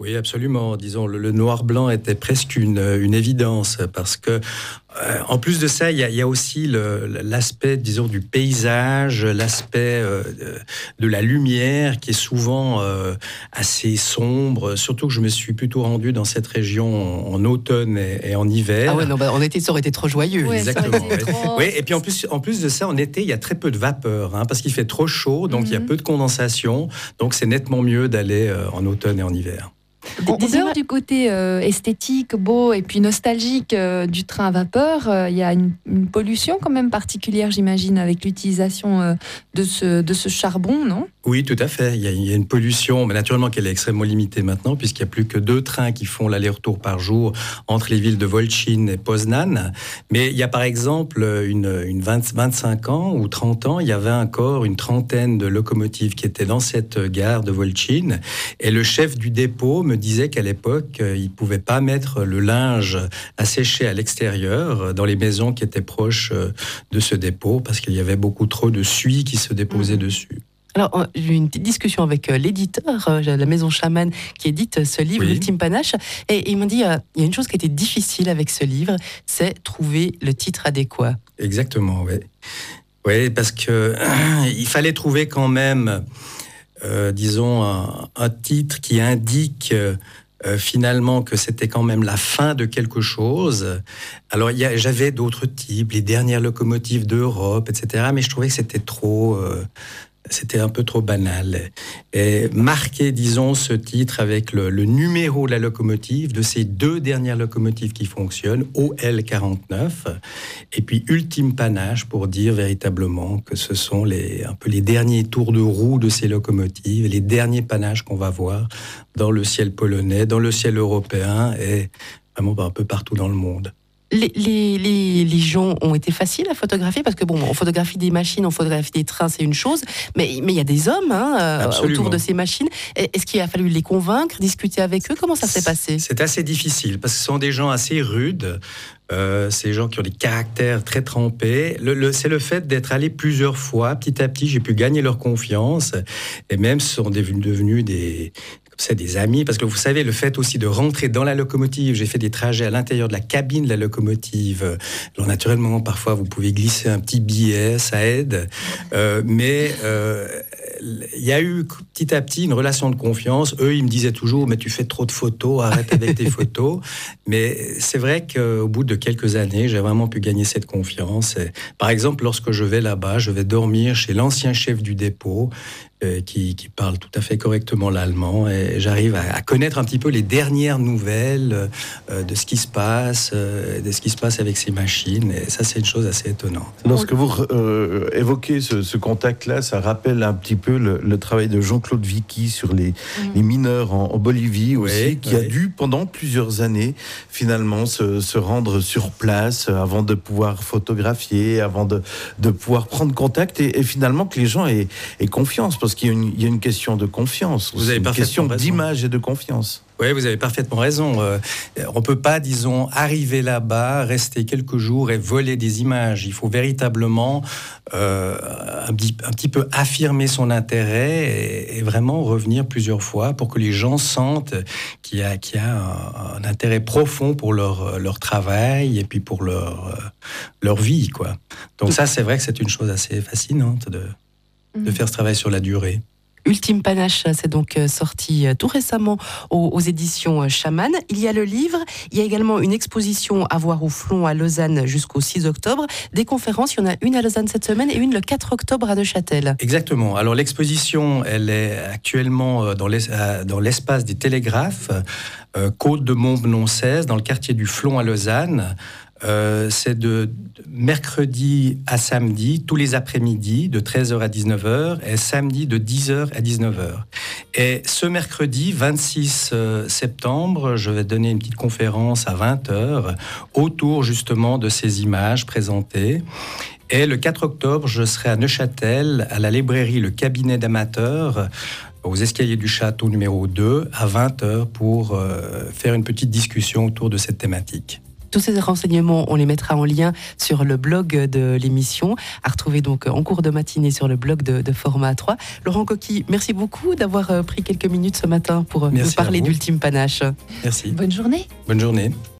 Oui, absolument. Disons, le noir-blanc était presque une évidence parce que, en plus de ça, il y a aussi l'aspect, disons, du paysage, l'aspect de la lumière qui est souvent assez sombre. Surtout que je me suis plutôt rendu dans cette région en automne et en hiver. Ah ouais, non, en été, ça aurait été trop joyeux. Oui, exactement. Oui, et puis en plus de ça, en été, il y a très peu de vapeur, parce qu'il fait trop chaud, donc il y a peu de condensation. Donc c'est nettement mieux d'aller en automne et en hiver. En dehors du côté esthétique, beau et puis nostalgique du train à vapeur, il y a une pollution quand même particulière, j'imagine, avec l'utilisation de ce charbon, non ? Oui, tout à fait. Il y a une pollution, mais naturellement qu'elle est extrêmement limitée maintenant, puisqu'il n'y a plus que 2 trains qui font l'aller-retour par jour entre les villes de Volchin et Poznan. Mais il y a par exemple 25 ans ou 30 ans, il y avait encore une trentaine de locomotives qui étaient dans cette gare de Volchin. Et le chef du dépôt me disait qu'à l'époque, il ne pouvait pas mettre le linge à sécher à l'extérieur, dans les maisons qui étaient proches de ce dépôt, parce qu'il y avait beaucoup trop de suie qui se déposait dessus. Alors, j'ai eu une petite discussion avec l'éditeur, la maison Chaman, qui édite ce livre, Ultime Panache, et il m'a dit, il y a une chose qui était difficile avec ce livre, c'est trouver le titre adéquat. Exactement, oui. Oui, parce que il fallait trouver quand même, disons, un titre qui indique finalement que c'était quand même la fin de quelque chose. Alors, j'avais d'autres types, les dernières locomotives d'Europe, etc., mais je trouvais que c'était trop... C'était un peu trop banal. Et marquer, disons, ce titre avec le numéro de la locomotive, de ces 2 dernières locomotives qui fonctionnent, OL49, et puis Ultime Panache, pour dire véritablement que ce sont un peu les derniers tours de roue de ces locomotives, les derniers panaches qu'on va voir dans le ciel polonais, dans le ciel européen et vraiment un peu partout dans le monde. Les gens ont été faciles à photographier parce que on photographie des machines, on photographie des trains, c'est une chose, mais il y a des hommes autour de ces machines. Est-ce qu'il a fallu les convaincre, discuter avec eux ? Comment ça s'est passé ? C'est assez difficile parce que ce sont des gens assez rudes. C'est des gens qui ont des caractères très trempés. C'est le fait d'être allé plusieurs fois. Petit à petit, j'ai pu gagner leur confiance et même sont devenus des amis, parce que vous savez, le fait aussi de rentrer dans la locomotive, j'ai fait des trajets à l'intérieur de la cabine de la locomotive. Alors naturellement, parfois, vous pouvez glisser un petit billet, ça aide. Mais il y a eu petit à petit une relation de confiance. Eux, ils me disaient toujours, mais tu fais trop de photos, arrête avec tes photos. Mais c'est vrai qu'au bout de quelques années, j'ai vraiment pu gagner cette confiance. Et, par exemple, lorsque je vais là-bas, je vais dormir chez l'ancien chef du dépôt, qui parle tout à fait correctement l'allemand, et j'arrive à connaître un petit peu les dernières nouvelles de ce qui se passe, avec ces machines, et ça c'est une chose assez étonnante. Lorsque vous évoquez ce contact-là, ça rappelle un petit peu le travail de Jean-Claude Vicky sur les mineurs en Bolivie aussi, qui a dû pendant plusieurs années finalement se rendre sur place avant de pouvoir photographier, avant de pouvoir prendre contact, et finalement que les gens aient confiance, parce qu'il y a une question de confiance. Vous avez une question d'image et de confiance. Oui, vous avez parfaitement raison. On ne peut pas, disons, arriver là-bas, rester quelques jours et voler des images. Il faut véritablement un petit peu affirmer son intérêt et vraiment revenir plusieurs fois pour que les gens sentent qu'il y a un intérêt profond pour leur travail et puis pour leur vie, quoi. Donc ça, c'est vrai que c'est une chose assez fascinante de faire ce travail sur la durée. Ultime Panache, c'est donc sorti tout récemment aux éditions Chaman. Il y a le livre, il y a également une exposition à voir au Flon à Lausanne jusqu'au 6 octobre. Des conférences, il y en a une à Lausanne cette semaine et une le 4 octobre à Neuchâtel. Exactement. Alors l'exposition, elle est actuellement dans l'espace des Télégraphes, Côte de Montbenon 16, dans le quartier du Flon à Lausanne. C'est de mercredi à samedi, tous les après-midi, de 13h à 19h, et samedi de 10h à 19h. Et ce mercredi, 26 septembre, je vais donner une petite conférence à 20h autour justement de ces images présentées. Et le 4 octobre, je serai à Neuchâtel, à la librairie Le Cabinet d'Amateurs, aux escaliers du château numéro 2, à 20h, pour faire une petite discussion autour de cette thématique. Tous ces renseignements, on les mettra en lien sur le blog de l'émission, à retrouver donc en cours de matinée sur le blog de Format 3. Laurent Coquille, merci beaucoup d'avoir pris quelques minutes ce matin pour nous parler d'Ultime Panache. Merci. Bonne journée. Bonne journée.